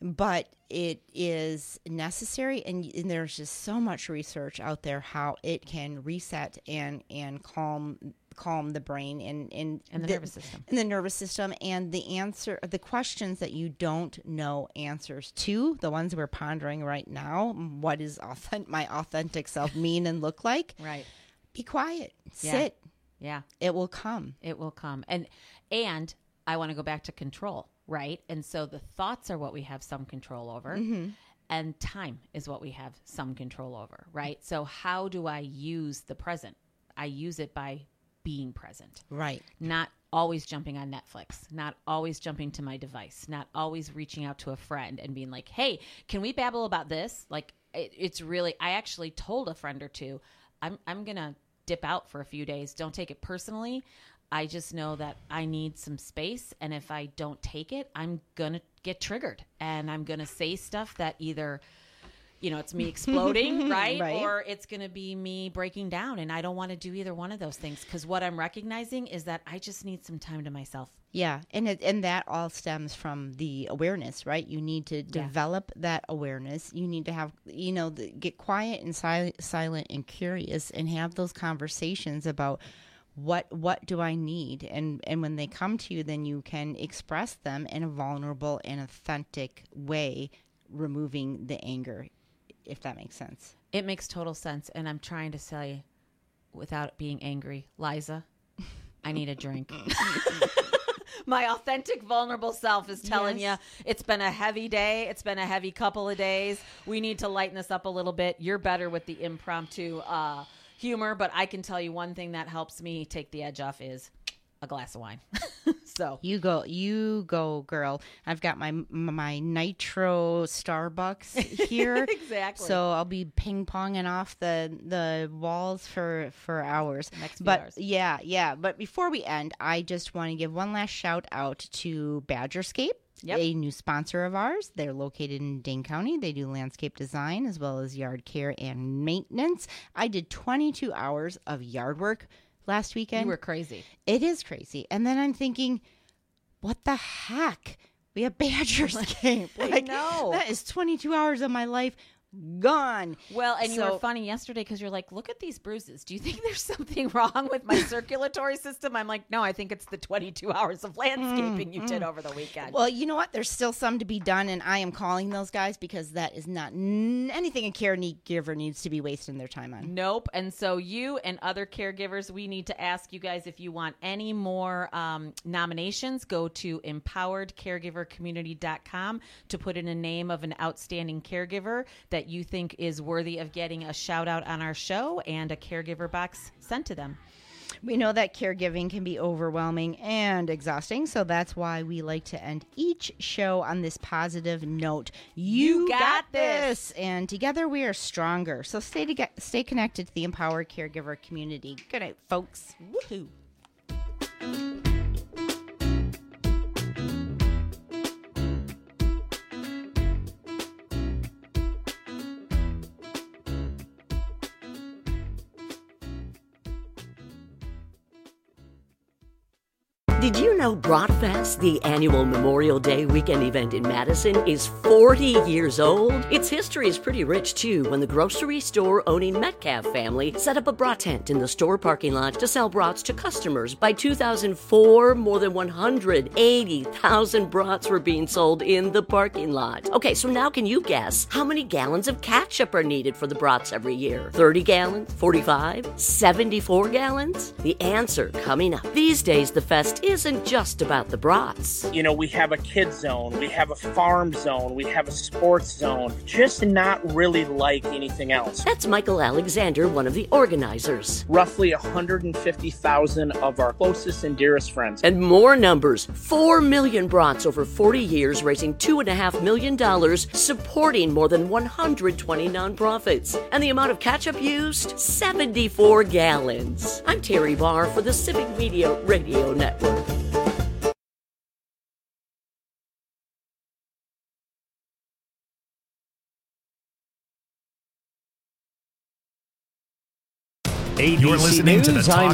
but it is necessary, and, and there's just so much research out there how it can reset and and calm calm the brain and and, And the nervous system. and the nervous system and the answer the questions that you don't know answers to, the ones we're pondering right now. What does authentic, my authentic self mean and look like? Right. Be quiet. Yeah. Sit. Yeah. It will come. It will come. And and I want to go back to control, right? And so the thoughts are what we have some control over. Mm-hmm. And time is what we have some control over, right? So how do I use the present? I use it by being present. Right. Not always jumping on Netflix, not always jumping to my device, not always reaching out to a friend and being like, hey, can we babble about this? Like, it, it's really, I actually told a friend or two, I'm, I'm going to dip out for a few days. Don't take it personally. I just know that I need some space. And if I don't take it, I'm going to get triggered. And I'm going to say stuff that either, you know, it's me exploding, right? Right. Or it's going to be me breaking down. And I don't want to do either one of those things, because what I'm recognizing is that I just need some time to myself. Yeah, and it, and that all stems from the awareness, right? You need to develop that awareness. You need to have, you know, the, get quiet and sil- silent and curious, and have those conversations about what what do I need, and and when they come to you, then you can express them in a vulnerable and authentic way, removing the anger, if that makes sense. It makes total sense, and I'm trying to say, without being angry, Liza, I need a drink. My authentic, vulnerable self is telling Yes. you it's been a heavy day. It's been a heavy couple of days. We need to lighten this up a little bit. You're better with the impromptu uh, humor, but I can tell you one thing that helps me take the edge off is a glass of wine. So you go, you go, girl. I've got my my nitro Starbucks here. Exactly. So I'll be ping ponging off the the walls for for hours. Next few but hours. yeah, yeah. But before we end, I just want to give one last shout out to Badgerscape. Yep. A new sponsor of ours. They're located in Dane County. They do landscape design as well as yard care and maintenance. I did twenty-two hours of yard work last weekend. You were crazy. It is crazy. And then I'm thinking, what the heck? We have Badgerscape. I Like, know. That is twenty-two hours of my life gone. Well, and you So- were funny yesterday because you're like, look at these bruises. Do you think there's something wrong with my circulatory system? I'm like, no, I think it's the twenty-two hours of landscaping you did over the weekend. Well, you know what? There's still some to be done, and I am calling those guys because that is not n- anything a caregiver needs to be wasting their time on. Nope. And so you and other caregivers, we need to ask you guys if you want any more um, nominations, go to empowered caregiver community dot com to put in a name of an outstanding caregiver that you think is worthy of getting a shout out on our show and a caregiver box sent to them. We know that caregiving can be overwhelming and exhausting, so that's why we like to end each show on this positive note. You, You got this. and together we are stronger. So stay to get, stay connected to the Empowered Caregiver community. Good night, folks. Woohoo. Did you know Bratfest, the annual Memorial Day weekend event in Madison, is forty years old? Its history is pretty rich, too, when the grocery store-owning Metcalf family set up a brat tent in the store parking lot to sell brats to customers. By two thousand four, more than one hundred eighty thousand brats were being sold in the parking lot. Okay, so now can you guess how many gallons of ketchup are needed for the brats every year? thirty gallons? forty-five? seventy-four gallons? The answer coming up. These days, the fest isn't just about the brats. You know, we have a kids zone, we have a farm zone, we have a sports zone, just not really like anything else. That's Michael Alexander, one of the organizers. Roughly one hundred fifty thousand of our closest and dearest friends. And more numbers. Four million brats over forty years, raising two and a half million dollars, supporting more than one hundred twenty nonprofits. And the amount of ketchup used? seventy-four gallons. I'm Terry Barr for the Civic Media Radio Network. You're listening to the News. Talk I'm